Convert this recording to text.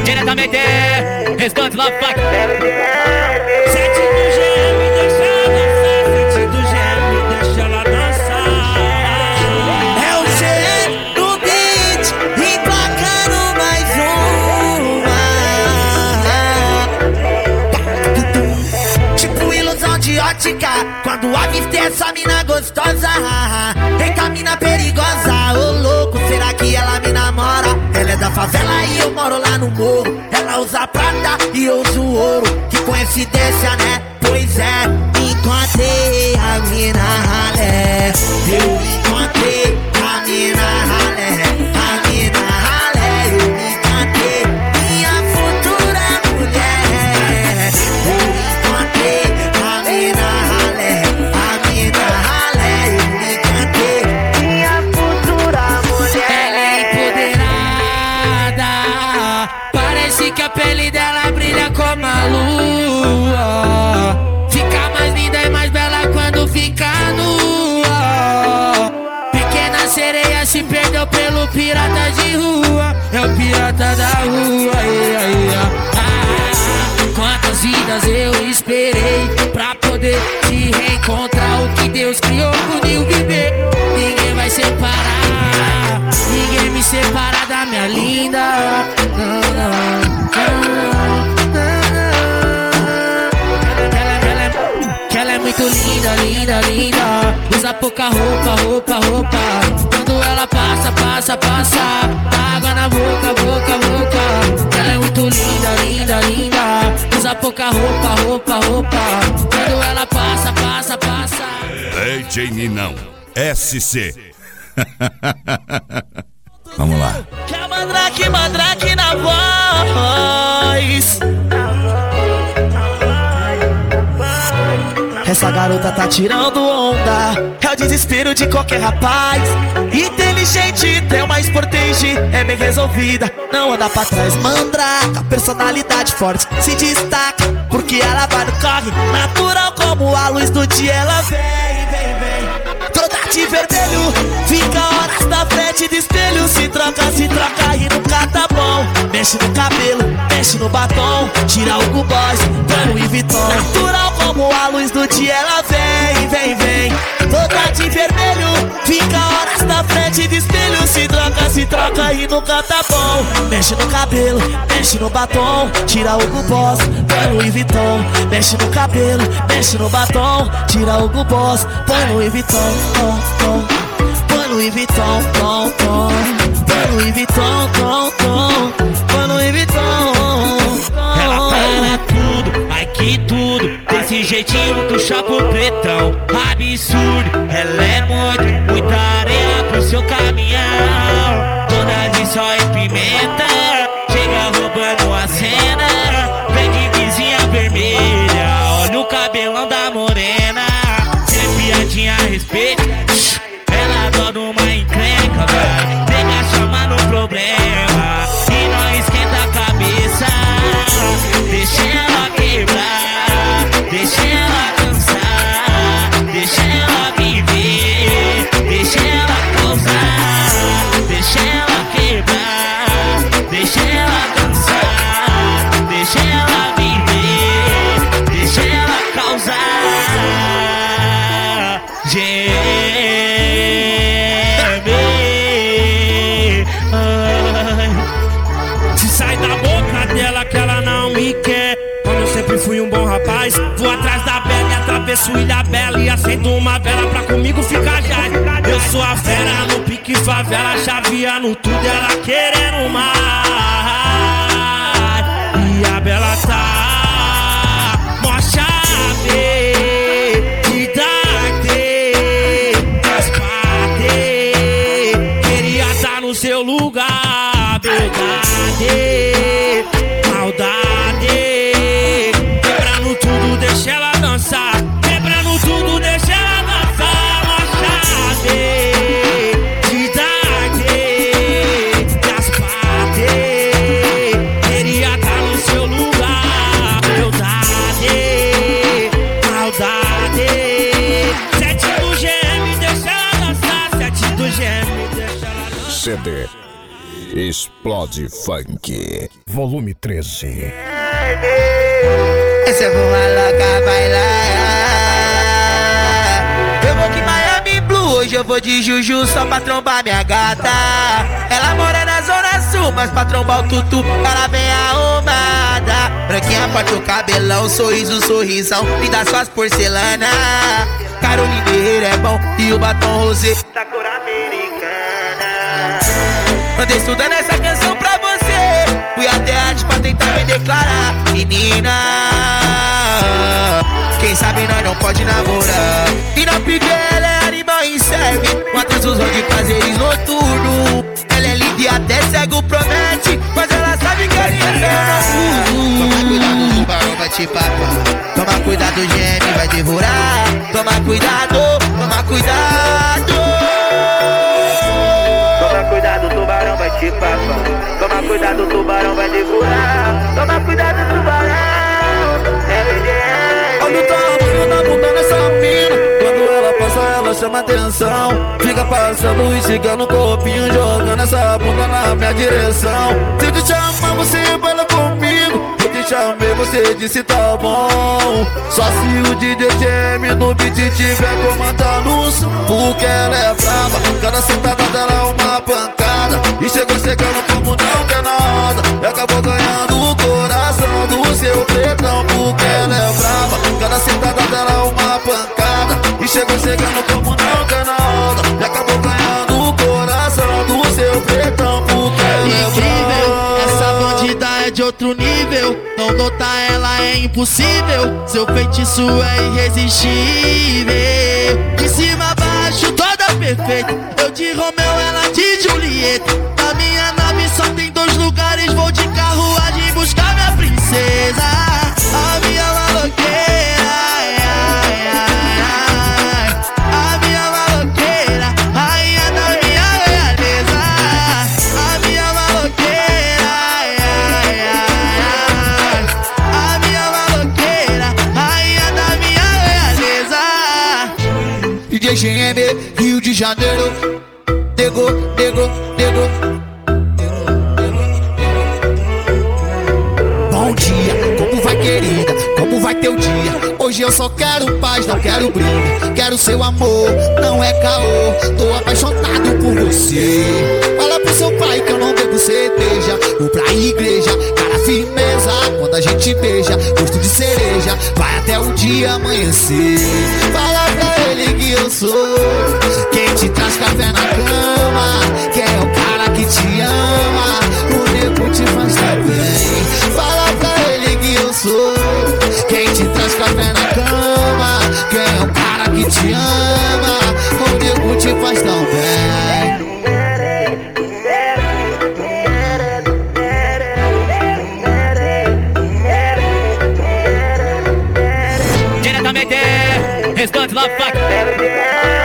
diretamente, restante Love Pack. Sete do GM, deixa ela dançar. Sete do GM, deixa ela dançar. É o GM no beat, emplacando mais uma. Tipo ilusão de ótica, quando avistei essa mina gostosa. Eita mina perigosa, ô louco, será que ela me namora? Ela é da favela e eu moro lá no morro. Ela usa prata e eu uso ouro. Que coincidência, né? Pois é, encontrei a mina ralé. Eu encontrei a mina ralé. A mina ralé, eu encontrei minha futura mulher. Eu encontrei a mina ralé. A mina ralé, eu encontrei minha futura mulher. Ela é empoderada, parece que a pele dela brilha como a lua. Fica mais linda e mais bela quando fica nua. Pequena sereia se perdeu pelo pirata de rua. É o pirata da rua. Quantas vidas eu esperei pra poder te reencontrar. O que Deus criou uniu viver. Ninguém vai separar, ninguém me separa da minha linda. Não, não, que ela é muito linda, linda, linda. Usa pouca roupa, roupa, roupa. Quando ela passa, passa, passa. Água na boca, boca, boca. Ela é muito linda, linda, linda. Usa pouca roupa, roupa, roupa. Quando ela passa, passa, passa. DJ Ninão, SC. Vamos lá. Que a mandrake, mandrake na voz. Essa garota tá tirando onda. É o desespero de qualquer rapaz. Inteligente, tem uma sportage, é bem resolvida, não anda pra trás. Mandraka, personalidade forte, se destaca, porque ela vai no corre. Natural como a luz do dia, ela vem, vem, vem. Toda de vermelho, fica horas na frente do espelho. Se troca e nunca tá bom. Mexe no cabelo, mexe no batom. Tira o Boys, põe Louis Vuitton. Natural como a luz do dia, ela vem, vem, vem. Toda de vermelho, fica horas na frente do espelho. Se troca e nunca tá bom. Mexe no cabelo, mexe no batom. Tira o Boss, põe Louis Vuitton. Mexe no cabelo, mexe no batom. Tira o Boss, põe Louis Vuitton. Põe Louis Vuitton, tom, tom. Põe Louis Vuitton, tom, tom. Põe Louis Vuitton. Ela fala tudo, ai que tudo. Desse jeitinho do chapo pretão. Absurdo, ela é muita areia pro seu caminhão. Toda de sol e pimenta, chega roubando a cena. Vem de vizinha vermelha, olha o cabelão da morena. Sem piadinha a respeito, ela adora uma encrenca, vai. Pega chama no problema e não esquenta a cabeça. Deixa ela quebrar, deixa ela dançar, deixa ela viver, deixa ela causar, deixa ela quebrar, deixa ela dançar, deixa ela viver, deixa ela causar. Se sai da boca dela que ela não me quer. Como eu sempre fui um bom rapaz, vou atrás da bela e atravesso Ilha Bela e acendo uma vela pra comigo ficar já. Eu sou a fera no pique favela, chaveando tudo, ela querendo mais. E a Bela tá mó chave de darte, das partes. Queria estar no seu lugar, verdade, maldade. Quebrando tudo, deixa ela dançar. Quebrando tudo, deixa ela dançar. Mó chave de darte, das partes. Queria estar no seu lugar, verdade, maldade. Sete do GM, deixa ela dançar. Sete do GM, deixa ela dançar. CD Explode Funk. Volume 13. Essa é uma louca bailar. Eu vou de Miami Blue, hoje eu vou de Juju só pra trombar minha gata. Ela mora na Zona Sul, mas pra trombar o tutu ela vem arrumada. Branquinha, forte o cabelão, sorriso, sorrisão, me dá suas porcelana. Carolina Herrera é bom e o batom rosé da cor americana. Andei estudando essa canção pra você, fui até antes pra tentar me declarar. Menina, quem sabe nós não pode namorar. E não pedir, ela é animal e serve uma transfusão de prazeres noturno. Ela é linda e até cego promete, mas ela sabe que a minha toma cuidado, o tubarão vai te papar. Toma cuidado, o gêmeo vai devorar. Toma cuidado, toma cuidado. Toma cuidado, o tubarão vai te papar. Toma cuidado, o tubarão vai devorar. Toma cuidado, tubarão. Olha o tamanho da bunda nessa mina. Quando ela passa, ela chama atenção. Fica passando e chegando no corpinho, jogando essa bunda na minha direção. Se eu te chamar, você baila comigo. Eu te chamei, você disse tá bom. Só se o DJ Jamie no beat tiver comandando o som. Porque ela é brava, cada sentada dela é uma pancada. E chegou chegando como não quer nada. E acabou ganhando o coração do seu pretão. Porque ela é brava, cada sentada dela é uma pancada. E chegou chegando como não quer nada. E acabou ganhando o coração do seu pretão. Porque ela é Incrível, brava. essa bandida é de outro nível. Não notar ela é impossível. Seu feitiço é irresistível. De cima a baixo, toda perfeita. Eu de Romeu, ela de Julieta. Na minha nave só tem 2 lugares. Vou de carruagem buscar minha princesa. A minha maloqueira, ai, ai, ai, ai. A minha maloqueira, rainha da minha realeza. A minha maloqueira, ai, ai, ai, ai. A minha maloqueira, rainha da minha realeza. DJ GM, Rio de Janeiro. Nego, nego, nego. Bom dia, como vai, querida? Como vai teu dia? Hoje eu só quero paz, não quero briga. Quero seu amor, não é caô. Tô apaixonado por você. Fala pro seu pai que eu não bebo cerveja. Vou pra igreja, cara firmeza. Quando a gente beija, gosto de cereja. Vai até o dia amanhecer. Fala pra ele que eu sou quem te traz café na cama. Quem é o cara que te ama. O nego te faz tão bem. Fala pra ele que eu sou quem te traz café na cama. Quem é o cara que te ama. O nego te faz tão bem. Diretamente, Restante Love Fuck.